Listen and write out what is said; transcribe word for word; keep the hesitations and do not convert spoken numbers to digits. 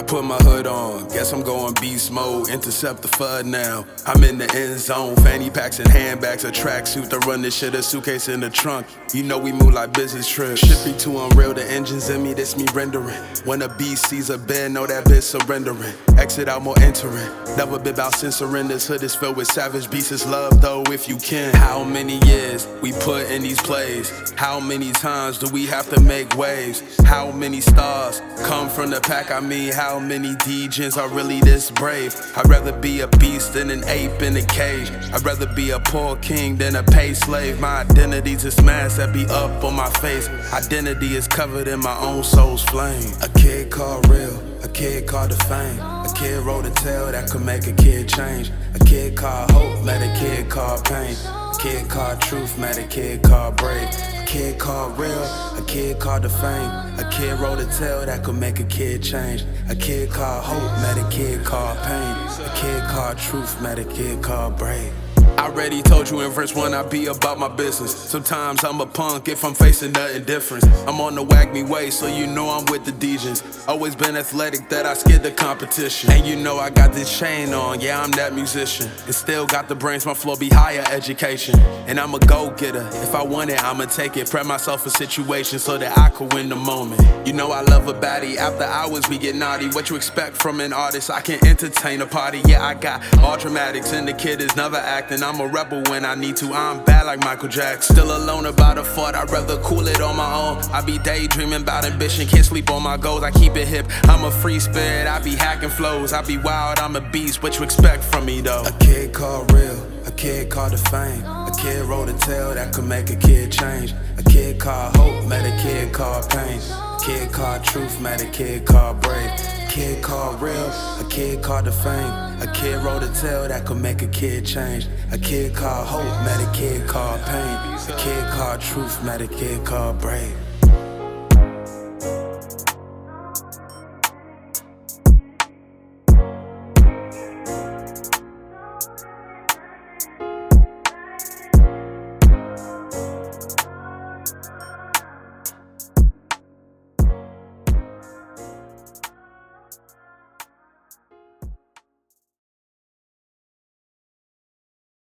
Put my hood on, guess I'm going beast mode. Intercept the FUD now, I'm in the end zone. Fanny packs and handbags, a tracksuit to run this shit, a suitcase in the trunk. You know we move like business trips. Shit be too unreal, the engines in me, this me rendering. When a beast sees a bend, know that bitch surrendering. Exit out, more entering. Never been about censoring, this hood is filled with savage beasts. It's love though, if you can. How many years we put in these plays? How many times do we have to make waves? How many stars come from the pack? I mean, how many D Js are really this brave? I'd rather be a beast than an ape in a cage. I'd rather be a poor king than a paid slave. My identity's this mask that be up on my face. Identity is covered in my own soul's flame. A kid called real, a kid called the fame. A kid wrote a tale that could make a kid change. A kid called hope, met a kid called pain. A kid called truth, met a kid called brave. A kid called real, a kid called the fame. A kid wrote a tale that could make a kid change. A kid called hope, met a kid called pain. A kid called truth, met a kid called brave. I already told you in verse one I be about my business. Sometimes I'm a punk if I'm facing the indifference. I'm on the wag me way, so you know I'm with the D Js. Always been athletic that I skid the competition. And you know I got this chain on, yeah I'm that musician. And still got the brains, my flow be higher education. And I'm a go-getter, if I want it I'ma take it. Prep myself for situations so that I could win the moment. You know I love a baddie, after hours we get naughty. What you expect from an artist, I can entertain a party. Yeah I got all dramatics and the kid is never acting. I'm a rebel when I need to, I'm bad like Michael Jackson. Still alone about a fort, I'd rather cool it on my own. I be daydreaming about ambition, can't sleep on my goals. I keep it hip, I'm a free spirit, I be hacking flows. I be wild, I'm a beast, what you expect from me though? A kid called real, a kid called the fame. A kid wrote a tale that could make a kid change. A kid called hope, met a kid called pain. A kid called truth, met a kid called brave. A kid called real, a kid called the fame. A kid wrote a tale that could make a kid change. A kid called hope, met a kid called pain. A kid called truth, met a kid called brave.